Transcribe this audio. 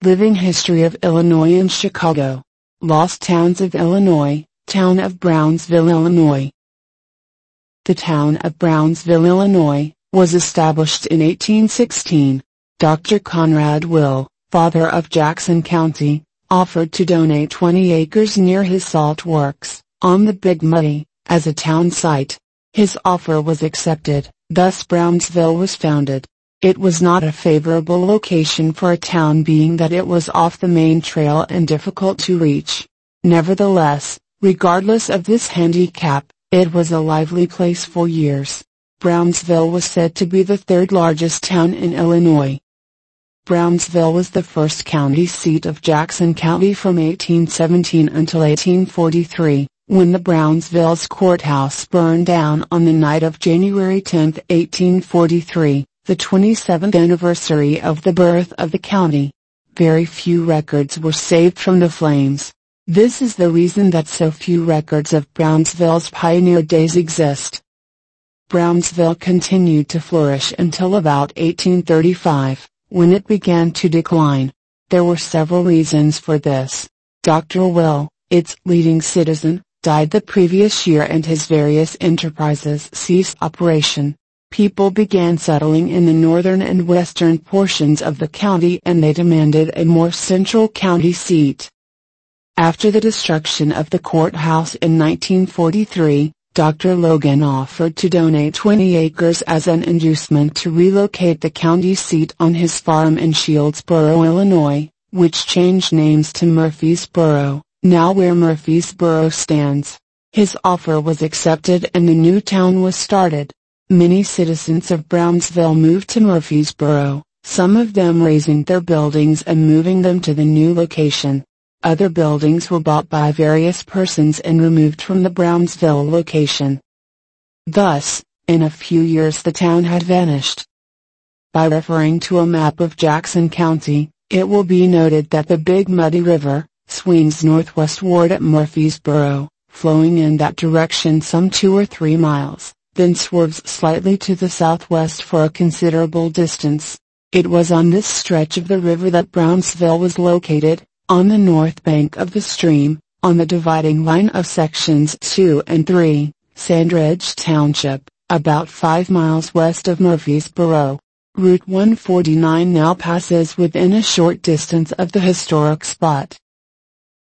Living History of Illinois and Chicago. Lost Towns of Illinois. Town of Brownsville, Illinois. The town of Brownsville, Illinois, was established in 1816. Dr. Conrad Will, father of Jackson County, offered to donate 20 acres near his salt works, on the Big Muddy, as a town site. His offer was accepted, thus Brownsville was founded. It was not a favorable location for a town, being that it was off the main trail and difficult to reach. Nevertheless, regardless of this handicap, it was a lively place for years. Brownsville was said to be the third largest town in Illinois. Brownsville was the first county seat of Jackson County from 1817 until 1843, when the Brownsville's courthouse burned down on the night of January 10, 1843, the 27th anniversary of the birth of the county. Very few records were saved from the flames. This is the reason that so few records of Brownsville's pioneer days exist. Brownsville continued to flourish until about 1835, when it began to decline. There were several reasons for this. Dr. Will, its leading citizen, died the previous year and his various enterprises ceased operation. People began settling in the northern and western portions of the county, and they demanded a more central county seat. After the destruction of the courthouse in 1943, Dr. Logan offered to donate 20 acres as an inducement to relocate the county seat on his farm in Shieldsboro, Illinois, which changed names to Murphysboro, now where Murphysboro stands. His offer was accepted and the new town was started. Many citizens of Brownsville moved to Murphysboro, some of them razing their buildings and moving them to the new location. Other buildings were bought by various persons and removed from the Brownsville location. Thus, in a few years the town had vanished. By referring to a map of Jackson County, it will be noted that the Big Muddy River swings northwestward at Murphysboro, flowing in that direction some 2 or 3 miles, then swerves slightly to the southwest for a considerable distance. It was on this stretch of the river that Brownsville was located, on the north bank of the stream, on the dividing line of sections 2 and 3, Sandridge Township, about 5 miles west of Murphysboro. Route 149 now passes within a short distance of the historic spot.